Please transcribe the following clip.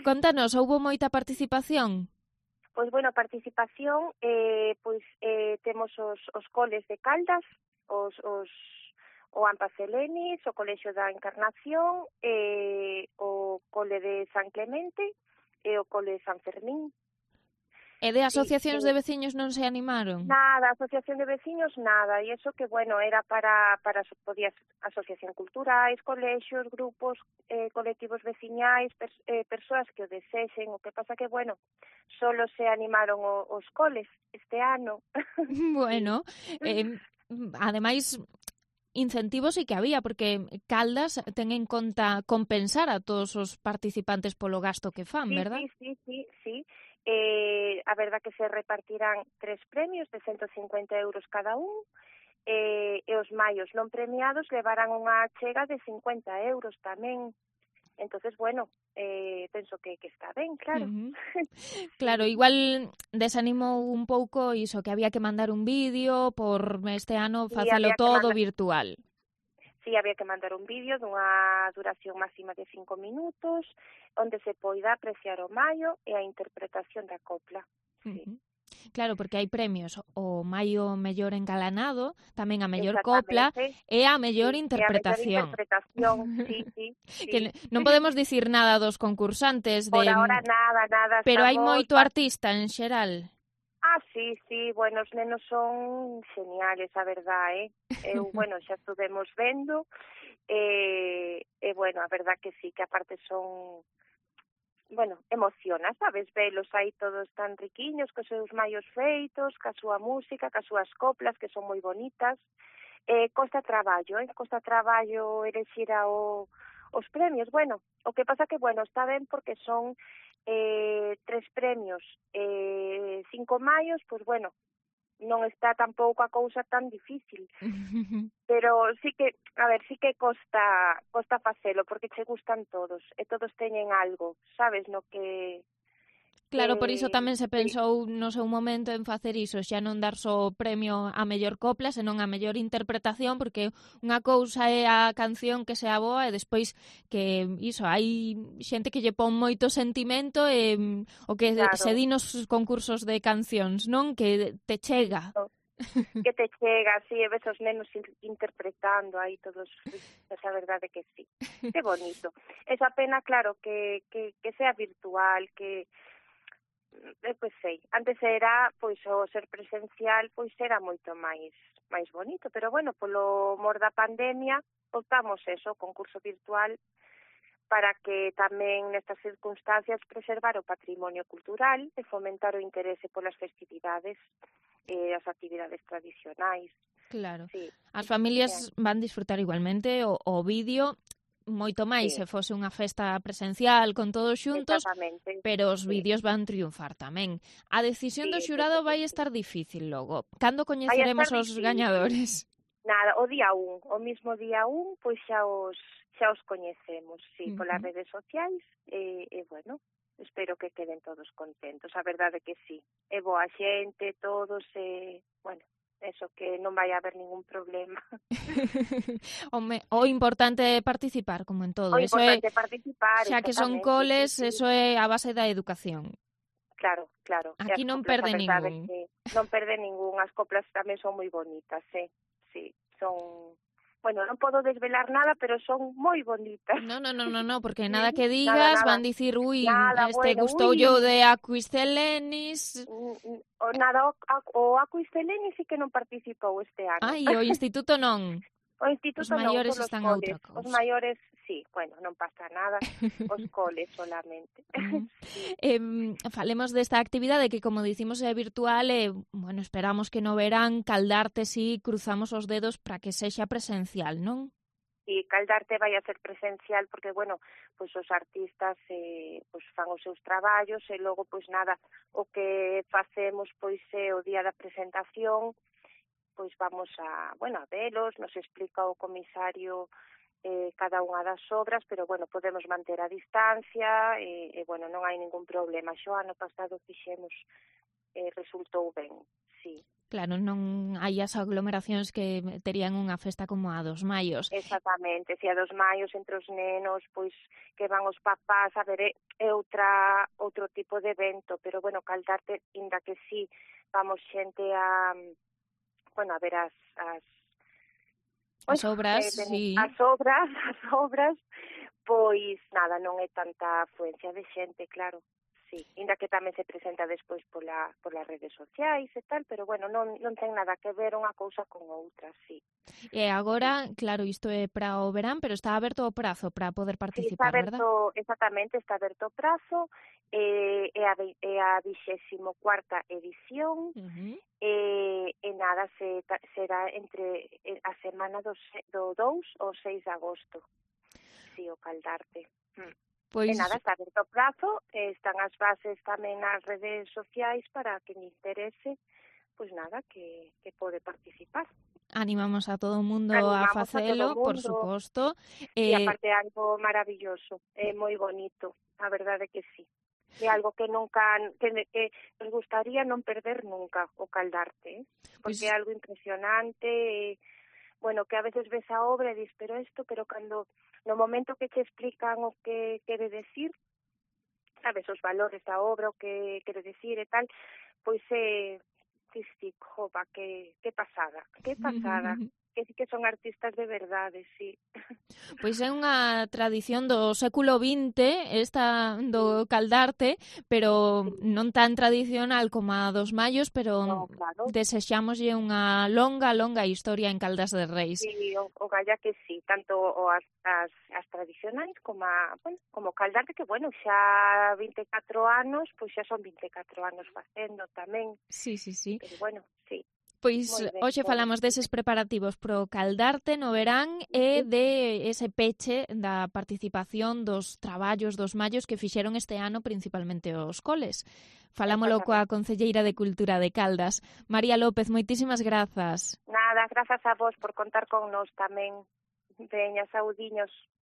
Contanos, houbo moita participación? Pois, bueno, participación, temos os coles de Caldas, o AMPA Celenis, o Colexio da Encarnación, o cole de San Clemente e o cole de San Fermín. E de Sí, asociacións de veciños non se animaron? nada, asociación de veciños, nada, e eso que, bueno, era para asociación culturais, colexios, grupos, colectivos veciñais, persoas que o desexen, o que pasa que, bueno, solo se animaron os coles este ano. Bueno, ademais, incentivos sí que había, porque Caldas ten en conta compensar a todos os participantes polo gasto que fan, verdad? Sí. A verdad que se repartirán 3 premios de 150 euros cada un, e os maios non premiados levarán unha achega de 50 euros tamén. Entonces, bueno, penso que está ben, claro. Claro, igual desanimou un pouco iso, que había que mandar un vídeo por este ano Sí, facelo todo virtual. Sí, había que mandar un vídeo dunha duración máxima de 5 minutos, onde se poida apreciar o maio e a interpretación da copla. Sí. Claro, porque hai premios o maio mellor engalanado, tamén a mellor copla Exactamente. e a mellor interpretación. E a mellor interpretación, sí. Que non podemos dicir nada dos concursantes Por ahora nada, pero hai estamos... moito artista en xeral. Sí, bueno, os nenos son geniales, a verdad, bueno, xa estuvemos vendo, bueno, a verdad que sí, que aparte son, bueno, emociona, sabes, velos aí todos tan riquiños, cos seus maios feitos, ca súa música, ca súas coplas, que son moi bonitas. Costa traballo elexir os premios. Bueno, o que pasa que, bueno, está ben porque son 3 premios, 5 maios, pois, bueno, non está tampouco a cousa tan difícil. Pero sí que, a ver, sí que costa facelo, porque che gustan todos, e todos teñen algo, sabes, no que... Claro, por iso tamén se pensou no seu momento en facer iso, xa non dar só o premio a mellor copla, senón a mellor interpretación, porque unha cousa é a canción que sea boa e despois que iso, hai xente que lle pon moito sentimento e o que se di nos concursos de cancións, non? Que te chega. Que te chega, así, e ves os nenos interpretando aí todos, esa verdade que sí. Que bonito. Esa pena, claro, que sea virtual, que pois sei, antes era, pois, o ser presencial, pois era moito máis bonito, pero bueno, polo mor da pandemia, optamos eso, concurso virtual, para que tamén nestas circunstancias preservar o patrimonio cultural e fomentar o interese polas festividades e as actividades tradicionais. Claro, sí. As familias van disfrutar igualmente o vídeo, moito máis se fose unha festa presencial con todos xuntos, pero os vídeos van triunfar tamén. A decisión do xurado vai estar difícil logo. Cando coñeceremos os gañadores? Nada, o mismo día 1, pois xa os coñecemos, polas redes sociais, e bueno, espero que queden todos contentos, a verdade que sí. É boa xente, todos, bueno, eso, que non vai haber ningún problema. O importante é participar, como en todo. O importante é participar, xa que son coles, eso é a base da educación. Claro. Aquí non perde ningún. Non perde ningún, as coplas tamén son moi bonitas, sí, son... Bueno, non podo desvelar nada, pero son moi bonitas. No, porque nada que digas van dicir, gustoulle o de Aquiscelenis. Nada, o Aquiscelenis sí que non participou este ano. Ai, o instituto non. O instituto non, os maiores están a outra cousa. Os maiores, sí, bueno, non pasa nada, os coles solamente. Falemos desta actividade que, como dicimos, é virtual e, bueno, esperamos que no verán Caldarte si cruzamos os dedos para que sexa presencial, non? E Caldarte vai a ser presencial porque, bueno, pois os artistas pois fan os seus traballos e logo, pois nada, o que facemos pois é o día da presentación, pois vamos a velos, nos explica o comisario cada unha das obras, pero, bueno, podemos manter a distancia e bueno, non hai ningún problema. Xo ano pasado fixemos, resultou ben, sí. Claro, non hai as aglomeracións que terían unha festa como a dos Maios. Exactamente, se a dos Maios entre os nenos, pois que van os papás, a ver, é outro tipo de evento, pero bueno, Caldarte, inda que sí, vamos xente a, bueno, a ver as As obras, sí. as obras, pois nada, non é tanta afluencia de xente, claro. Sí, inda que tamén se presenta despois polas redes sociais e tal, pero bueno, non ten nada que ver unha cousa con outra, sí. E agora, claro, isto é para o verán, pero está aberto o prazo para poder Sí, está participar, verdad? aberto, exactamente, está aberto o prazo, é a 24ª edición, e nada, será entre a semana do 2 ao 6 de agosto, sí, o Caldarte. Pois... E nada, está aberto o prazo, están as bases tamén nas redes sociais para que me interese, pois nada, que pode participar. Animamos a todo o mundo a Animamos facelo, a todo o por mundo. suposto. E aparte é algo maravilloso, é moi bonito, a verdade que sí. É algo que nunca, que nos gustaría non perder nunca o Caldarte, porque é algo impresionante, bueno, que a veces ves a obra e dis, pero cando no momento que te explican o que quere decir, sabes, os valores da obra, o que quere decir e tal, pois jova, que pasada, que sí que son artistas de verdade, sí. Pois é unha tradición do século XX, esta do Caldarte, pero non tan tradicional como a dos Maios, pero no, claro, desexámoslle unha longa historia en Caldas de Reis. Sí, o galla que sí, tanto as tradicionais como como Caldarte, que bueno, xa 24 anos, pois xa son 24 anos facendo tamén. Sí. Pero bueno, sí. Pois hoxe falamos deses preparativos pro Caldarte no verán e de ese peche da participación dos traballos dos Maios que fixeron este ano principalmente os coles. Falámolo coa concelleira de Cultura de Caldas. María López, moitísimas grazas. Nada, grazas a vos por contar con nós tamén. Veña, saudiños.